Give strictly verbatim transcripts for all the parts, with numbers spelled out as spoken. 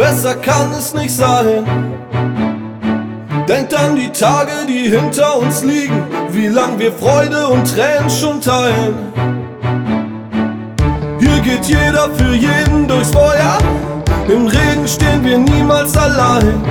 besser kann es nicht sein. Denkt an die Tage, die hinter uns liegen, wie lang wir Freude und Tränen schon teilen. Hier geht jeder für jeden durchs Feuer, im Regen stehen wir niemals allein.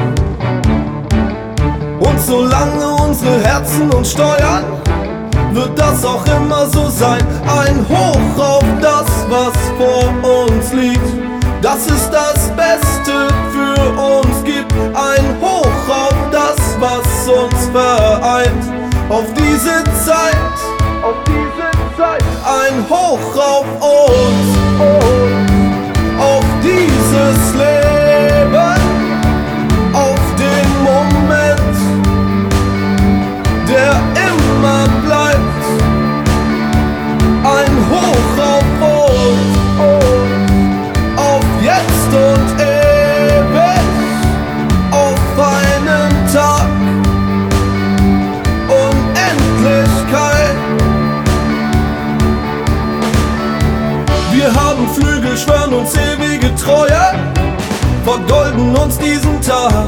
Und solange unsere Herzen uns steuern, wird das auch immer so sein. Ein Hoch auf das, was vor uns liegt, das ist das Beste für uns gibt. Ein Hoch auf das, was uns vereint, auf diese Zeit, auf diese Zeit. Ein Hoch auf uns, auf dieses Leben, auf den Moment, der immer bleibt. Ein Hoch auf uns, auf jetzt und ewig, auf einen Tag, Unendlichkeit. Wir haben Flügel, schwören uns ewige Treue, vergolden uns diesen Tag.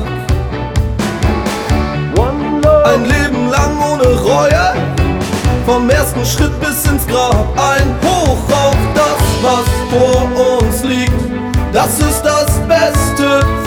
Ein Leben lang ohne Reue, vom ersten Schritt bis ins Grab. Ein Hoch auf das, was vor uns liegt, das ist das Beste